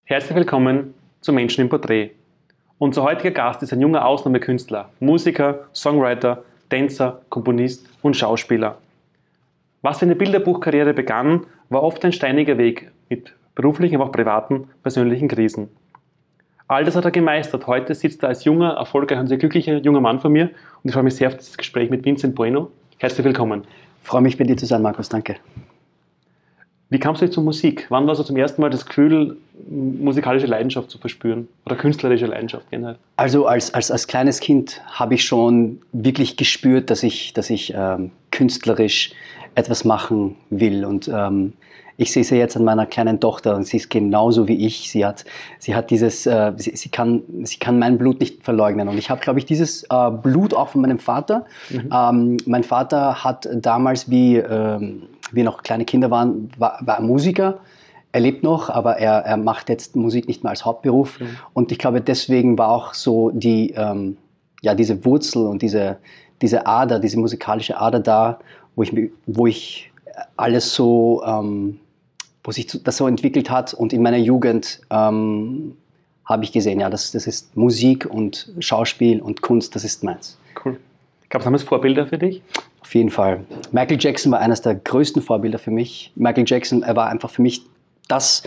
Herzlich willkommen zu Menschen im Porträt. Unser heutiger Gast ist ein junger Ausnahmekünstler, Musiker, Songwriter, Tänzer, Komponist und Schauspieler. Was für eine Bilderbuchkarriere begann, war oft ein steiniger Weg mit beruflichen, aber auch privaten, persönlichen Krisen. All das hat er gemeistert. Heute sitzt er als junger, erfolgreicher und sehr glücklicher junger Mann vor mir und ich freue mich sehr auf dieses Gespräch mit Vincent Bueno. Herzlich willkommen. Ich freue mich, bei dir zu sein, Markus. Danke. Wie kamst du jetzt zur Musik? Wann war so zum ersten Mal das Gefühl, musikalische Leidenschaft zu verspüren oder künstlerische Leidenschaft generell? Also als kleines Kind habe ich schon wirklich gespürt, dass ich künstlerisch etwas machen will. Und ich sehe es ja jetzt an meiner kleinen Tochter und sie ist genauso wie ich. Sie hat dieses, sie kann mein Blut nicht verleugnen. Und ich habe, glaube ich, dieses Blut auch von meinem Vater. Mein Vater hat damals, wie wir noch kleine Kinder waren, war Musiker. Er lebt noch, aber er macht jetzt Musik nicht mehr als Hauptberuf. Und ich glaube, deswegen war auch so diese Wurzel und diese Ader, diese musikalische Ader da, wo ich alles so, wo sich das so entwickelt hat. Und in meiner Jugend habe ich gesehen, ja, das ist Musik und Schauspiel und Kunst, das ist meins. Cool. Gab es damals Vorbilder für dich? Auf jeden Fall. Michael Jackson war eines der größten Vorbilder für mich. Michael Jackson, er war einfach für mich das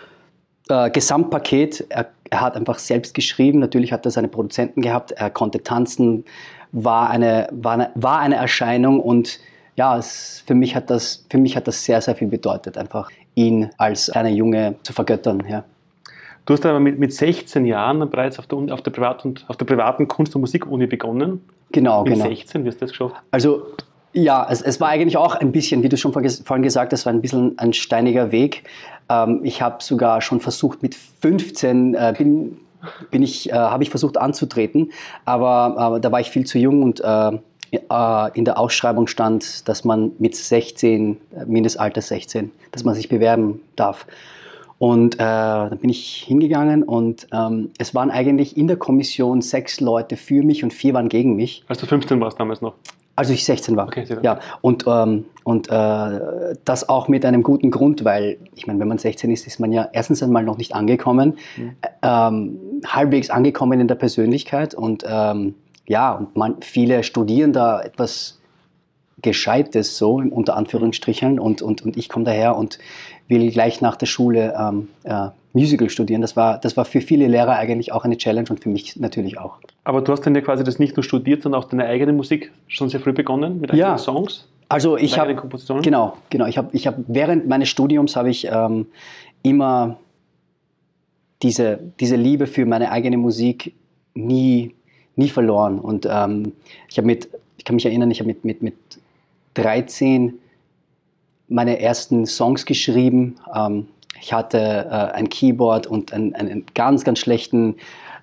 Gesamtpaket. Er hat einfach selbst geschrieben. Natürlich hat er seine Produzenten gehabt. Er konnte tanzen, war eine Erscheinung. Und ja, für mich hat das sehr, sehr viel bedeutet, einfach ihn als kleiner Junge zu vergöttern. Ja. Du hast aber mit 16 Jahren bereits auf der privaten Kunst- und Musikuni begonnen. Genau. Mit 16, wie hast du das geschafft? Also ja, es war eigentlich auch ein bisschen, wie du schon vorhin gesagt hast, war ein bisschen ein steiniger Weg. Ich habe sogar schon versucht, mit 15 habe ich versucht anzutreten, aber da war ich viel zu jung und in der Ausschreibung stand, dass man mit 16, Mindestalter 16, dass man sich bewerben darf. Und dann bin ich hingegangen und es waren eigentlich in der Kommission 6 Leute für mich und 4 waren gegen mich. Als du 15 warst damals noch? Als ich 16 war. Okay, ja. Und das auch mit einem guten Grund, weil, ich meine, wenn man 16 ist, ist man ja erstens einmal noch nicht angekommen, halbwegs angekommen in der Persönlichkeit und viele studieren da etwas Gescheites, so unter Anführungsstrichen, und ich komme daher und will gleich nach der Schule Musical studieren. Das war für viele Lehrer eigentlich auch eine Challenge und für mich natürlich auch. Aber du hast dann ja quasi das nicht nur studiert, sondern auch deine eigene Musik schon sehr früh begonnen mit eigenen Songs? Also ich habe genau. Ich habe während meines Studiums habe ich immer diese Liebe für meine eigene Musik nie verloren. Und ich kann mich erinnern, ich habe mit 13 meine ersten Songs geschrieben. Ich hatte ein Keyboard und einen ganz, ganz schlechten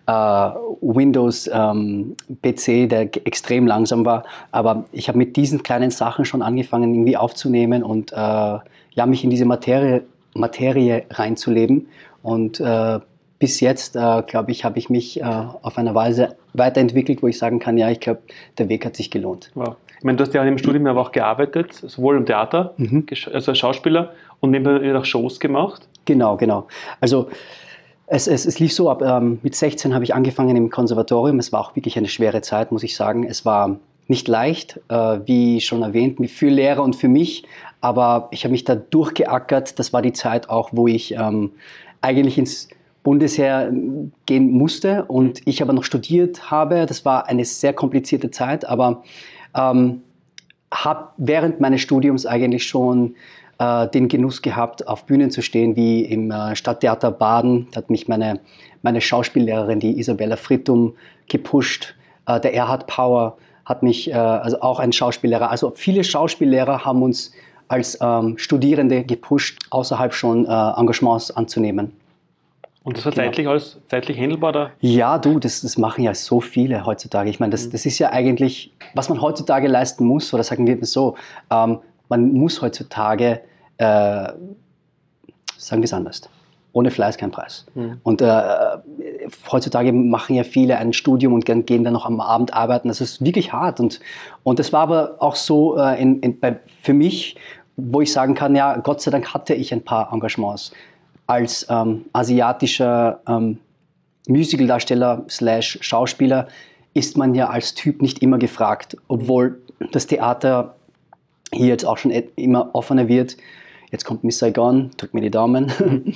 Windows-PC, der extrem langsam war. Aber ich habe mit diesen kleinen Sachen schon angefangen, irgendwie aufzunehmen und mich in diese Materie reinzuleben. Und bis jetzt, glaube ich, habe ich mich auf eine Weise weiterentwickelt, wo ich sagen kann, ja, ich glaube, der Weg hat sich gelohnt. Wow. Ich meine, du hast ja im Studium aber auch gearbeitet, sowohl im Theater, also als Schauspieler, und nebenbei auch Shows gemacht. Genau. Also es lief so ab, mit 16 habe ich angefangen im Konservatorium. Es war auch wirklich eine schwere Zeit, muss ich sagen. Es war nicht leicht, wie schon erwähnt, für Lehrer und für mich, aber ich habe mich da durchgeackert. Das war die Zeit auch, wo ich eigentlich ins Bundesheer gehen musste und ich aber noch studiert habe. Das war eine sehr komplizierte Zeit, aber habe während meines Studiums eigentlich schon den Genuss gehabt, auf Bühnen zu stehen, wie im Stadttheater Baden. Da hat mich meine Schauspiellehrerin, die Isabella Frittum, gepusht. Der Erhard Pauer hat mich, also auch ein Schauspiellehrer. Also viele Schauspiellehrer haben uns als Studierende gepusht, außerhalb schon Engagements anzunehmen. Und das war zeitlich handelbar? Oder? Ja, das machen ja so viele heutzutage. Ich meine, das ist ja eigentlich, was man heutzutage leisten muss, oder sagen wir es so, man muss heutzutage, sagen wir es anders, ohne Fleiß kein Preis. Und heutzutage machen ja viele ein Studium und gehen dann noch am Abend arbeiten. Das ist wirklich hart. Und das war aber auch so für mich, wo ich sagen kann, ja, Gott sei Dank hatte ich ein paar Engagements. als asiatischer Musicaldarsteller / Schauspieler ist man ja als Typ nicht immer gefragt, obwohl das Theater hier jetzt auch schon immer offener wird. Jetzt kommt Miss Saigon, drück mir die Daumen.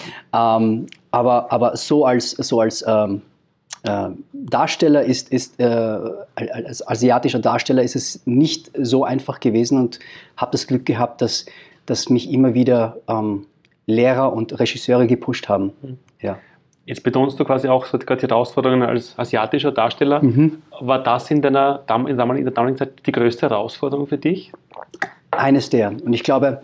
Aber so als Darsteller als asiatischer Darsteller ist es nicht so einfach gewesen und habe das Glück gehabt, dass mich immer wieder Lehrer und Regisseure gepusht haben. Ja. Jetzt betonst du quasi auch so die Herausforderungen als asiatischer Darsteller. War das in der damaligen Zeit die größte Herausforderung für dich? Eines der. Und ich glaube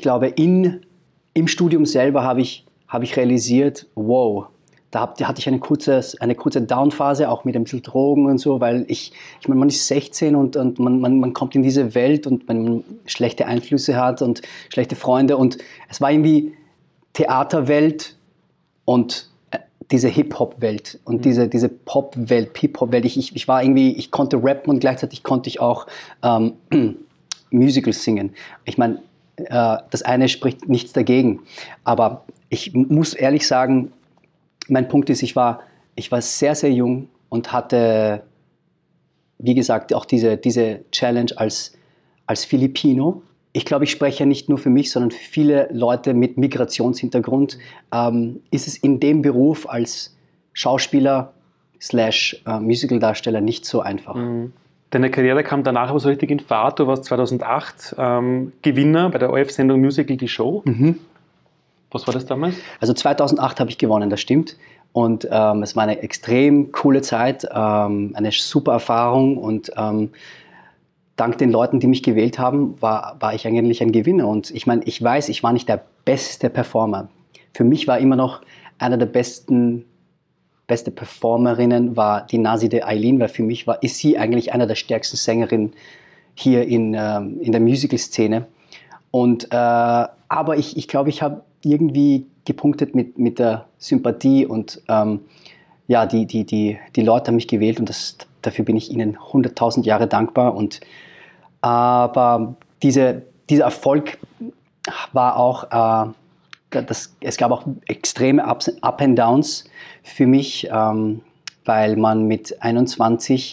im Studium selber habe ich realisiert, wow, da hatte ich eine kurze Downphase, auch mit ein bisschen Drogen und so, weil ich meine, man ist 16 und man kommt in diese Welt und man schlechte Einflüsse hat und schlechte Freunde und es war irgendwie Theaterwelt und diese Hip-Hop-Welt und diese Pop-Welt, Hip-Hop-Welt. Ich war irgendwie, ich konnte rappen und gleichzeitig konnte ich auch Musicals singen. Ich meine, das eine spricht nichts dagegen, aber ich muss ehrlich sagen, mein Punkt ist, ich war sehr, sehr jung und hatte, wie gesagt, auch diese Challenge als Filipino. Ich glaube, ich spreche nicht nur für mich, sondern für viele Leute mit Migrationshintergrund. Ist es in dem Beruf als Schauspieler / Musicaldarsteller nicht so einfach. Deine Karriere kam danach aber so richtig in Fahrt. Du warst 2008 Gewinner bei der ORF-Sendung Musical Die Show. Was war das damals? Also 2008 habe ich gewonnen, das stimmt. Und es war eine extrem coole Zeit, eine super Erfahrung und dank den Leuten, die mich gewählt haben, war ich eigentlich ein Gewinner. Und ich meine, ich weiß, ich war nicht der beste Performer. Für mich war immer noch einer der beste Performerinnen war die Naside Aylin, weil für mich ist sie eigentlich einer der stärksten Sängerinnen hier in der Musical-Szene. Und aber ich glaube, ich habe irgendwie gepunktet mit der Sympathie und ja, die Leute haben mich gewählt und dafür bin ich ihnen 100.000 Jahre dankbar. Aber dieser Erfolg war auch, es gab auch extreme Up and Downs für mich, weil man mit 21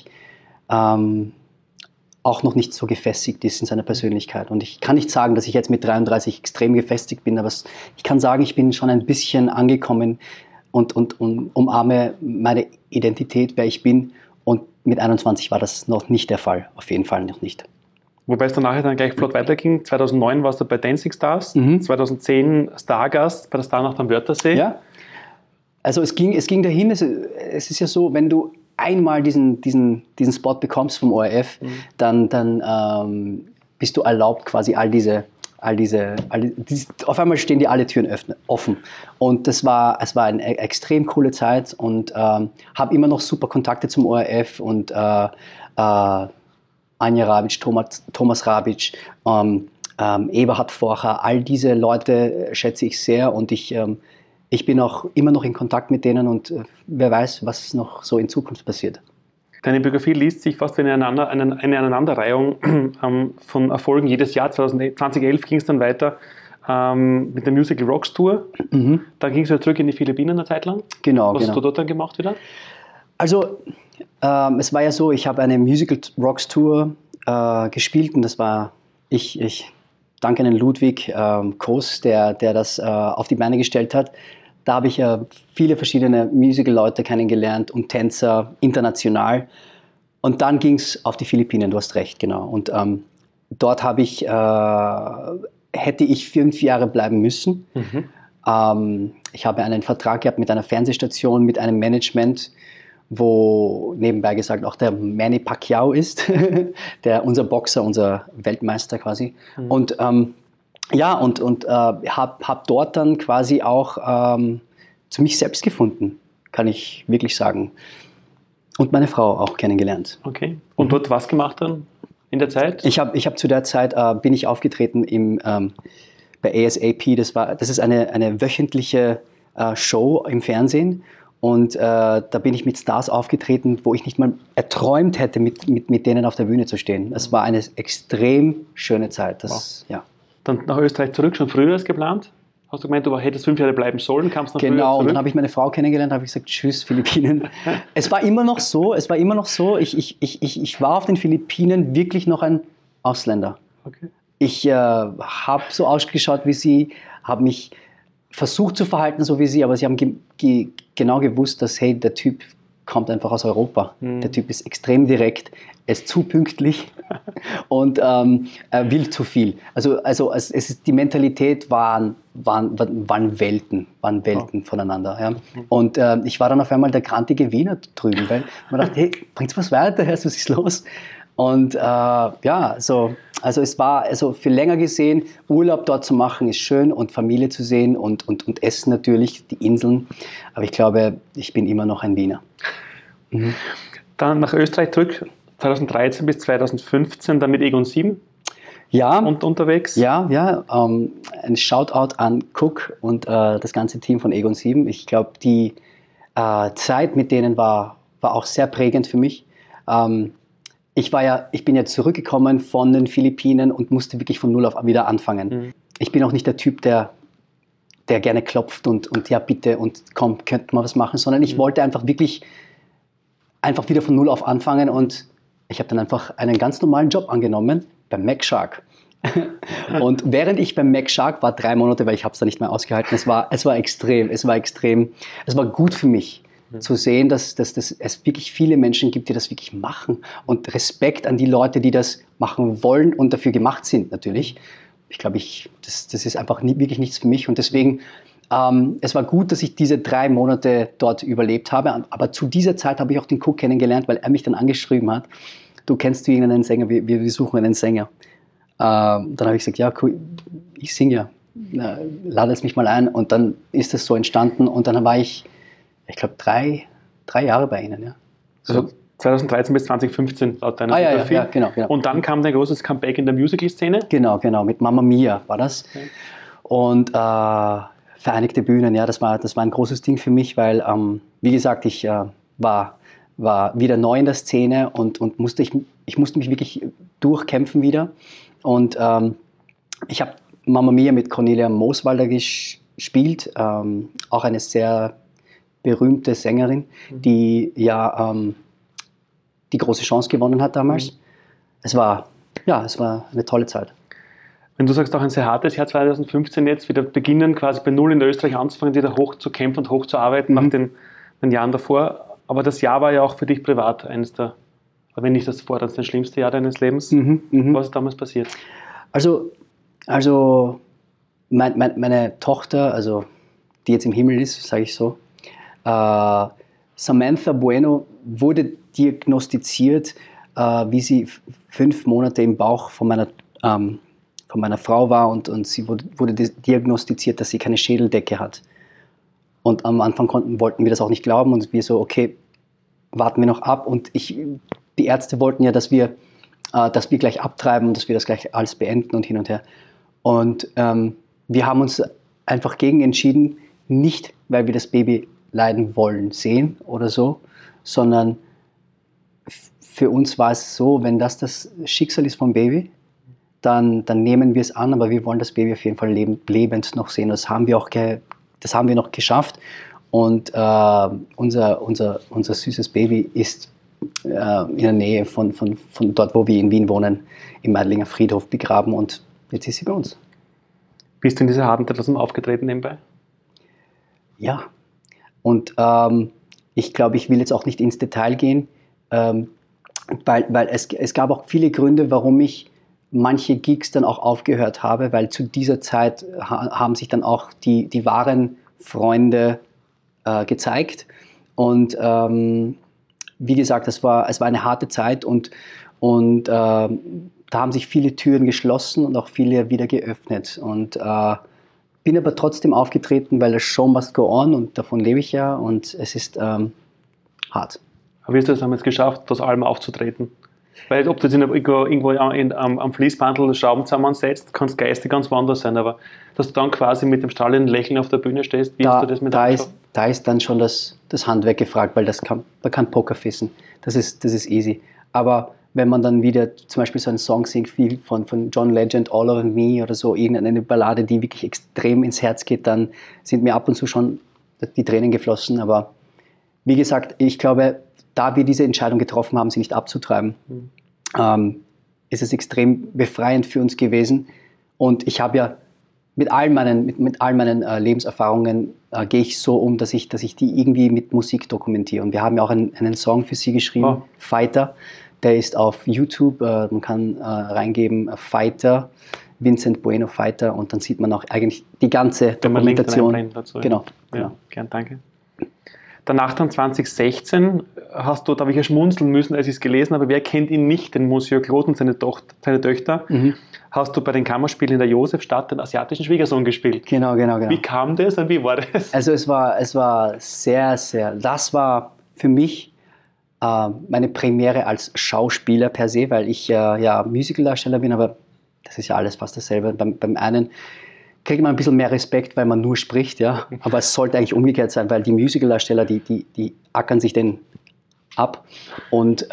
auch noch nicht so gefestigt ist in seiner Persönlichkeit. Und ich kann nicht sagen, dass ich jetzt mit 33 extrem gefestigt bin, aber ich kann sagen, ich bin schon ein bisschen angekommen und umarme meine Identität, wer ich bin. Und mit 21 war das noch nicht der Fall, auf jeden Fall noch nicht. Wobei es dann nachher dann gleich flott weiterging. 2009 warst du bei Dancing Stars, 2010 Stargast bei der Starnacht am Wörthersee. Ja, also es ging dahin, es ist ja so, wenn du einmal diesen Spot bekommst vom ORF, dann bist du erlaubt, quasi auf einmal stehen dir alle Türen offen. Und es war eine extrem coole Zeit und habe immer noch super Kontakte zum ORF und Anja Rabic, Thomas Rabic, Eberhard Forcher, all diese Leute schätze ich sehr und ich bin auch immer noch in Kontakt mit denen und wer weiß, was noch so in Zukunft passiert. Deine Biografie liest sich fast wie eine Aneinanderreihung von Erfolgen jedes Jahr. 2011 ging es dann weiter mit der Musical Rocks Tour. Dann ging es wieder zurück in die Philippinen eine Zeit lang. Genau. Was hast du dort dann gemacht wieder? Also es war ja so, ich habe eine Musical Rocks Tour gespielt und das war ich danke an Ludwig Koos, der das auf die Beine gestellt hat. Da habe ich viele verschiedene Musical-Leute kennengelernt und Tänzer international. Und dann ging es auf die Philippinen, du hast recht, genau. Und dort hätte ich 5 Jahre bleiben müssen. Ich habe einen Vertrag gehabt mit einer Fernsehstation, mit einem Management, wo nebenbei gesagt auch der Manny Pacquiao ist, unser Boxer, unser Weltmeister quasi. Und habe dort dann quasi auch zu mich selbst gefunden, kann ich wirklich sagen. Und meine Frau auch kennengelernt. Okay. Und dort was gemacht dann in der Zeit? Ich hab zu der Zeit bin ich aufgetreten bei ASAP. Das ist eine wöchentliche Show im Fernsehen. Und da bin ich mit Stars aufgetreten, wo ich nicht mal erträumt hätte, mit denen auf der Bühne zu stehen. Es war eine extrem schöne Zeit. Ja. Dann nach Österreich zurück, schon früher als geplant? Hast du gemeint, du hättest 5 Jahre bleiben sollen, kamst dann früher Genau, zurück? und dann habe ich meine Frau kennengelernt, habe ich gesagt, tschüss Philippinen. Es war immer noch so, ich war auf den Philippinen wirklich noch ein Ausländer. Okay. Ich habe so ausgeschaut wie sie, habe mich versucht zu verhalten so wie sie, aber sie haben genau gewusst, dass, hey, der Typ kommt einfach aus Europa. Der Typ ist extrem direkt, er ist zu pünktlich und er will zu viel. Also es ist, die Mentalität waren Welten voneinander. Ja. Und ich war dann auf einmal der grantige Wiener drüben, weil man dachte, hey, bringt's was weiter, was ist los? Und also es war, also für länger gesehen, Urlaub dort zu machen ist schön und Familie zu sehen und Essen natürlich, die Inseln. Aber ich glaube, ich bin immer noch ein Wiener. Mhm. Dann nach Österreich zurück, 2013 bis 2015, dann mit Egon 7 und unterwegs. Ja, ein Shoutout an Cook und das ganze Team von Egon 7. Ich glaube, die Zeit mit denen war auch sehr prägend für mich. Ich bin ja zurückgekommen von den Philippinen und musste wirklich von Null auf wieder anfangen. Mhm. Ich bin auch nicht der Typ, der gerne klopft und ja bitte und komm, könnte man was machen, sondern ich wollte einfach wirklich wieder von Null auf anfangen und ich habe dann einfach einen ganz normalen Job angenommen beim McShark. Und während ich beim McShark war, 3 Monate, weil ich habe es dann nicht mehr ausgehalten, es war gut für mich. Zu sehen, dass es wirklich viele Menschen gibt, die das wirklich machen und Respekt an die Leute, die das machen wollen und dafür gemacht sind natürlich. Ich glaube, das ist einfach wirklich nichts für mich und deswegen, es war gut, dass ich diese 3 Monate dort überlebt habe, aber zu dieser Zeit habe ich auch den Cook kennengelernt, weil er mich dann angeschrieben hat, du kennst irgendeinen Sänger, wir suchen einen Sänger. Dann habe ich gesagt, ja cool, ich singe ja, lade es mich mal ein und dann ist das so entstanden und dann war ich glaube, 3 Jahre bei Ihnen, ja. Also 2013 bis 2015 laut deiner Biografie. Ja, genau. Und dann kam dein großes Comeback in der Musical-Szene. Genau, mit Mamma Mia war das. Okay. Und Vereinigte Bühnen, ja, das war ein großes Ding für mich, weil, wie gesagt, ich war wieder neu in der Szene und ich musste mich wirklich durchkämpfen wieder. Und ich habe Mamma Mia mit Cornelia Mooswalder gespielt, auch eine sehr berühmte Sängerin, die ja die große Chance gewonnen hat damals. Es war eine tolle Zeit. Wenn du sagst, auch ein sehr hartes Jahr 2015 jetzt, wieder beginnen quasi bei Null in Österreich anzufangen, wieder hoch zu kämpfen und hoch zu arbeiten nach den Jahren davor. Aber das Jahr war ja auch für dich privat eines der, wenn nicht das schlimmste Jahr deines Lebens. Was ist damals passiert? Also meine Tochter, also die jetzt im Himmel ist, sage ich so, Samantha Bueno wurde diagnostiziert, wie sie 5 Monate im Bauch von meiner Frau war und sie wurde diagnostiziert, dass sie keine Schädeldecke hat. Und am Anfang wollten wir das auch nicht glauben und wir so, okay, warten wir noch ab. Und die Ärzte wollten ja, dass wir gleich abtreiben und dass wir das gleich alles beenden und hin und her. Und wir haben uns einfach gegen entschieden, nicht weil wir das Baby leiden wollen, sehen oder so, sondern für uns war es so, wenn das Schicksal ist vom Baby, dann nehmen wir es an, aber wir wollen das Baby auf jeden Fall lebend noch sehen. Das haben wir noch geschafft und unser süßes Baby ist in der Nähe von dort, wo wir in Wien wohnen, im Meidlinger Friedhof begraben und jetzt ist sie bei uns. Bist du in dieser harten Zeit aufgetreten nebenbei? Ja. Und ich glaube, ich will jetzt auch nicht ins Detail gehen, weil es gab auch viele Gründe, warum ich manche Gigs dann auch aufgehört habe, weil zu dieser Zeit haben sich dann auch die wahren Freunde gezeigt. Und wie gesagt, es war eine harte Zeit und da haben sich viele Türen geschlossen und auch viele wieder geöffnet. Und bin aber trotzdem aufgetreten, weil das Show must go on und davon lebe ich ja und es ist hart. Aber wie hast du das damals geschafft, das allem aufzutreten? Weil ob du jetzt irgendwo am Fließbandel Schrauben zusammensetzt, kann es geistig ganz woanders sein, aber dass du dann quasi mit dem strahlenden Lächeln auf der Bühne stehst, wie hast du das mit da ist dann schon das Handwerk gefragt, weil da kann Poker fissen. Das ist easy. Aber wenn man dann wieder zum Beispiel so einen Song singt wie von John Legend, All of Me oder so, irgendeine Ballade, die wirklich extrem ins Herz geht, dann sind mir ab und zu schon die Tränen geflossen. Aber wie gesagt, ich glaube, da wir diese Entscheidung getroffen haben, sie nicht abzutreiben, ist es extrem befreiend für uns gewesen. Und ich habe ja mit all meinen Lebenserfahrungen gehe ich so um, dass ich die irgendwie mit Musik dokumentiere. Und wir haben ja auch einen Song für sie geschrieben, Fighter. Der ist auf YouTube, man kann reingeben, Fighter, Vincent Bueno Fighter, und dann sieht man auch eigentlich die ganze Dokumentation. Dazu, genau. Gern, danke. Danach dann 2016 hast du, da habe ich ja schmunzeln müssen, als ich es gelesen habe, wer kennt ihn nicht, den Monsieur Claude und seine Töchter, hast du bei den Kammerspielen in der Josefstadt den asiatischen Schwiegersohn gespielt. Genau. Wie kam das und wie war das? Also es war sehr, das war für mich meine Premiere als Schauspieler per se, weil ich ja Musicaldarsteller bin, aber das ist ja alles fast dasselbe. Beim einen kriegt man ein bisschen mehr Respekt, weil man nur spricht, ja. Aber es sollte eigentlich umgekehrt sein, weil die Musicaldarsteller, die ackern sich den ab. Und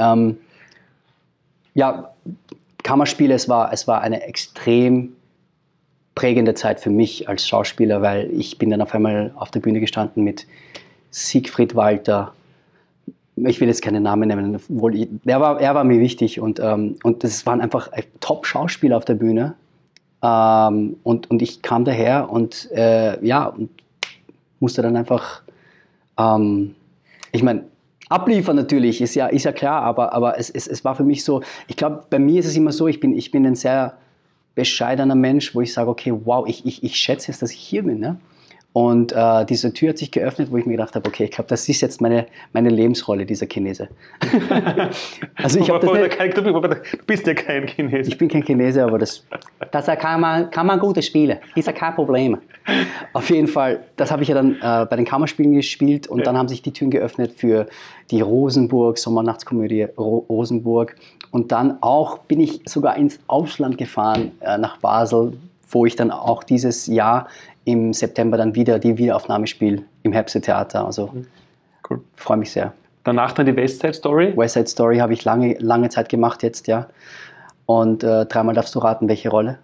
Kammerspiele, es war eine extrem prägende Zeit für mich als Schauspieler, weil ich bin dann auf einmal auf der Bühne gestanden mit Siegfried Walter. Ich will jetzt keine Namen nennen, obwohl er war mir wichtig, und das waren einfach Top-Schauspieler auf der Bühne. Und ich kam daher und und musste dann einfach, ich meine, abliefern natürlich, ist ja klar, aber es war für mich so, ich glaube, bei mir ist es immer so, ich bin ein sehr bescheidener Mensch, wo ich sage, okay, wow, ich schätze es, dass ich hier bin, ne? Und diese Tür hat sich geöffnet, wo ich mir gedacht habe, okay, ich glaube, das ist jetzt meine Lebensrolle, dieser Chinese. Also ich habe Du bist ja kein Chinese. Ich bin kein Chinese, aber das kann man gut spielen. Ist ja kein Problem. Auf jeden Fall, das habe ich ja dann bei den Kammerspielen gespielt, und dann haben sich die Türen geöffnet für die Rosenburg, Sommernachtskomödie Rosenburg. Und dann auch bin ich sogar ins Ausland gefahren, nach Basel, wo ich dann auch dieses Jahr im September dann wieder die Wiederaufnahme spiele im Herbst Theater. Also cool. Freue mich sehr. Danach dann die West Side Story. West Side Story habe ich lange Zeit gemacht jetzt, ja. Und dreimal darfst du raten, welche Rolle?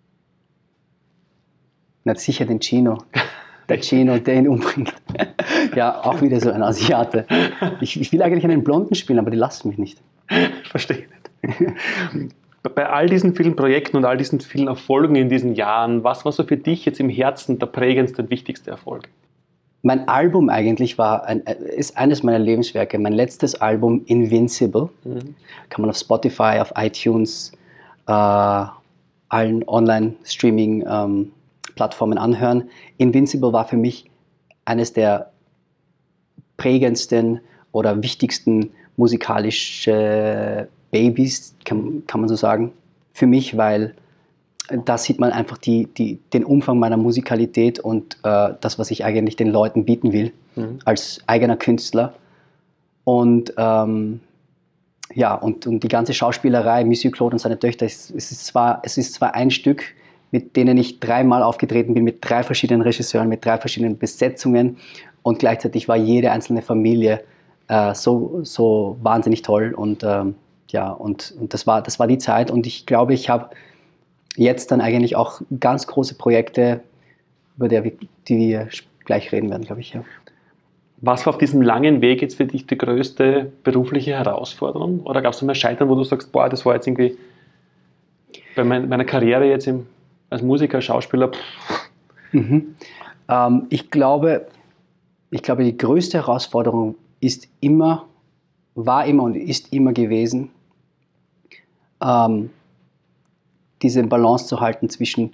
Na sicher den Chino. Der Chino, der ihn umbringt. Ja, auch wieder so ein Asiate. Ich will eigentlich einen Blonden spielen, aber die lassen mich nicht. Verstehe nicht. Bei all diesen vielen Projekten und all diesen vielen Erfolgen in diesen Jahren, was war so für dich jetzt im Herzen der prägendste und wichtigste Erfolg? Mein Album eigentlich ist eines meiner Lebenswerke. Mein letztes Album, Invincible, kann man auf Spotify, auf iTunes, allen Online-Streaming-Plattformen anhören. Invincible war für mich eines der prägendsten oder wichtigsten musikalischen Babys, kann man so sagen, für mich, weil da sieht man einfach den Umfang meiner Musikalität und das, was ich eigentlich den Leuten bieten will, als eigener Künstler. Und und die ganze Schauspielerei, Monsieur Claude und seine Töchter, es ist zwar ein Stück, mit denen ich 3-mal aufgetreten bin, mit 3 verschiedenen Regisseuren, mit 3 verschiedenen Besetzungen, und gleichzeitig war jede einzelne Familie so wahnsinnig toll, und das war die Zeit, und ich glaube, ich habe jetzt dann eigentlich auch ganz große Projekte, über die wir gleich reden werden, glaube ich. Ja. Was war auf diesem langen Weg jetzt für dich die größte berufliche Herausforderung? Oder gab es mal Scheitern, wo du sagst, boah, das war jetzt irgendwie bei meiner Karriere jetzt als Musiker, Schauspieler? Ich glaube, die größte Herausforderung war immer und ist immer gewesen, diese Balance zu halten zwischen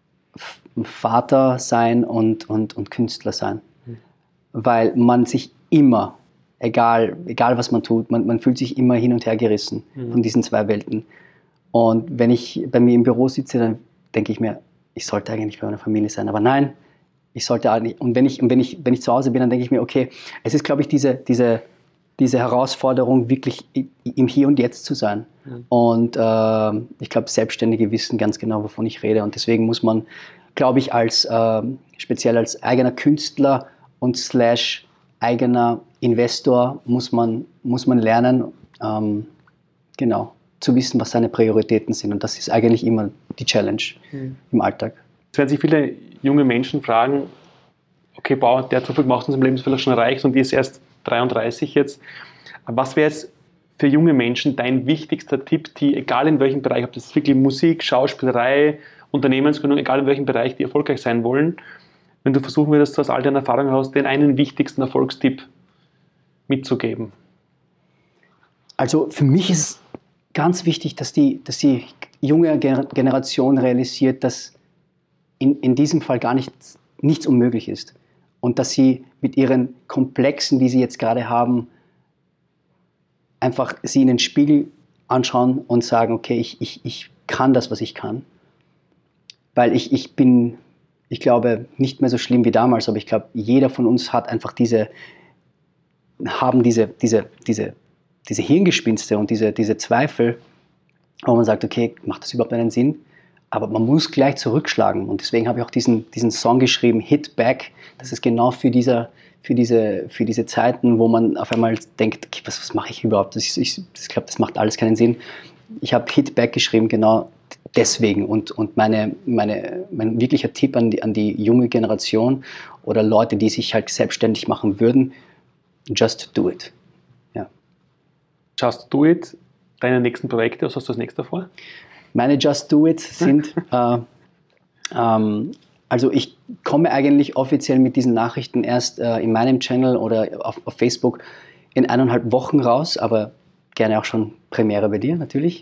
Vater sein und Künstler sein. Weil man sich immer, egal was man tut, man fühlt sich immer hin und her gerissen von diesen 2 Welten. Und wenn ich bei mir im Büro sitze, dann denke ich mir, ich sollte eigentlich bei meiner Familie sein. Aber nein, ich sollte auch nicht. Und wenn ich zu Hause bin, dann denke ich mir, okay, es ist, glaube ich, diese Herausforderung, wirklich im Hier und Jetzt zu sein. Und ich glaube, Selbstständige wissen ganz genau, wovon ich rede. Und deswegen muss man, glaube ich, speziell als eigener Künstler und / eigener Investor muss man lernen, genau, zu wissen, was seine Prioritäten sind. Und das ist eigentlich immer die Challenge im Alltag. Jetzt werden sich viele junge Menschen fragen, okay, der hat so viel gemacht in seinem Leben, ist vielleicht schon erreicht und ist erst 33 jetzt. Aber was wäre jetzt für junge Menschen dein wichtigster Tipp, die, egal in welchem Bereich, ob das wirklich Musik, Schauspielerei, Unternehmensgründung, egal in welchem Bereich, die erfolgreich sein wollen, wenn du versuchen würdest, aus all deiner Erfahrung heraus, den einen wichtigsten Erfolgstipp mitzugeben? Also für mich ist es ganz wichtig, dass die junge Generation realisiert, dass in diesem Fall gar nichts unmöglich ist. Und dass sie mit ihren Komplexen, die sie jetzt gerade haben, einfach sie in den Spiegel anschauen und sagen, okay, ich kann das, was ich kann. Weil ich glaube, nicht mehr so schlimm wie damals, aber ich glaube, jeder von uns hat einfach diese Hirngespinste und diese Zweifel, wo man sagt, okay, macht das überhaupt einen Sinn? Aber man muss gleich zurückschlagen. Und deswegen habe ich auch diesen Song geschrieben, Hit Back. Das ist genau für diese Zeiten, wo man auf einmal denkt, okay, was mache ich überhaupt? Ich glaube, das macht alles keinen Sinn. Ich habe Hit Back geschrieben, genau deswegen. Und mein wirklicher Tipp an die junge Generation oder Leute, die sich halt selbstständig machen würden, just do it. Ja. Just do it, deine nächsten Projekte, was hast du als nächstes vor? Meine Just Do It sind, also ich komme eigentlich offiziell mit diesen Nachrichten erst in meinem Channel oder auf Facebook in 1,5 Wochen raus, aber gerne auch schon Premiere bei dir natürlich.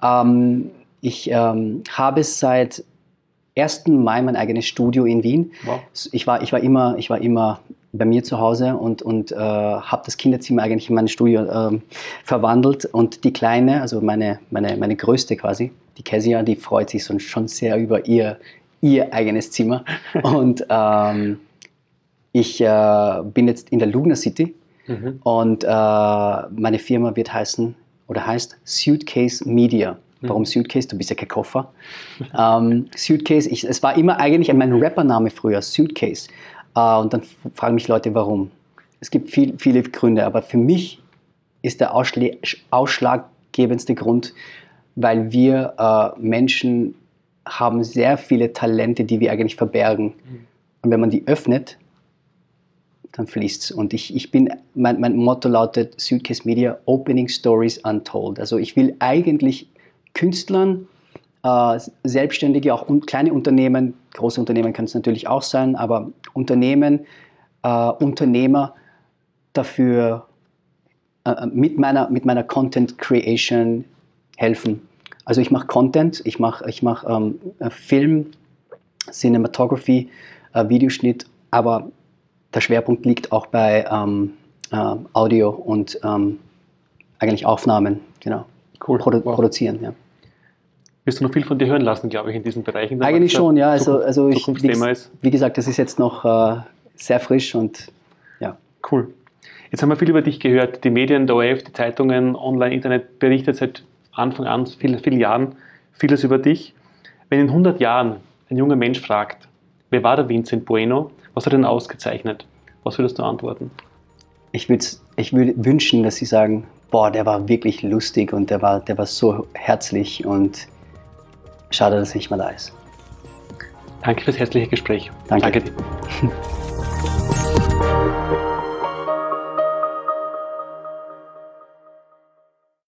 Ich habe seit 1. Mai mein eigenes Studio in Wien. Wow. Ich war immer bei mir zu Hause und habe das Kinderzimmer eigentlich in mein Studio verwandelt. Und die Kleine, also meine Größte quasi, die Kezia, die freut sich schon sehr über ihr eigenes Zimmer. Und ich bin jetzt in der Lugner City und meine Firma heißt Suitcase Media. Warum Suitcase? Du bist ja kein Koffer. Suitcase, es war immer eigentlich mein Rappername früher, Suitcase. Und dann fragen mich Leute, warum. Es gibt viele Gründe, aber für mich ist der ausschlaggebendste Grund, weil wir Menschen haben sehr viele Talente, die wir eigentlich verbergen. Und wenn man die öffnet, dann fließt es. Und mein Motto lautet Suitcase Media, Opening Stories Untold. Also ich will eigentlich Künstlern, Selbstständige, auch kleine Unternehmen, große Unternehmen können es natürlich auch sein, aber Unternehmen, Unternehmer dafür mit meiner Content Creation helfen. Also ich mache Content, ich mache Film, Cinematography, Videoschnitt, aber der Schwerpunkt liegt auch bei Audio und eigentlich Aufnahmen, genau. Cool. Produzieren, ja. Wirst du noch viel von dir hören lassen, glaube ich, in diesen Bereichen? Eigentlich schon, ja. Zukunftsthema ist. Wie gesagt, das ist jetzt noch sehr frisch und ja. Cool. Jetzt haben wir viel über dich gehört. Die Medien, der ORF, die Zeitungen, Online, Internet berichtet seit Anfang an, vielen Jahren, vieles über dich. Wenn in 100 Jahren ein junger Mensch fragt, wer war der Vincent Bueno, was hat er denn ausgezeichnet? Was würdest du antworten? Ich würde wünschen, dass sie sagen, boah, der war wirklich lustig und der war so herzlich und schade, dass er nicht mehr da ist. Danke fürs herzliche Gespräch. Danke dir.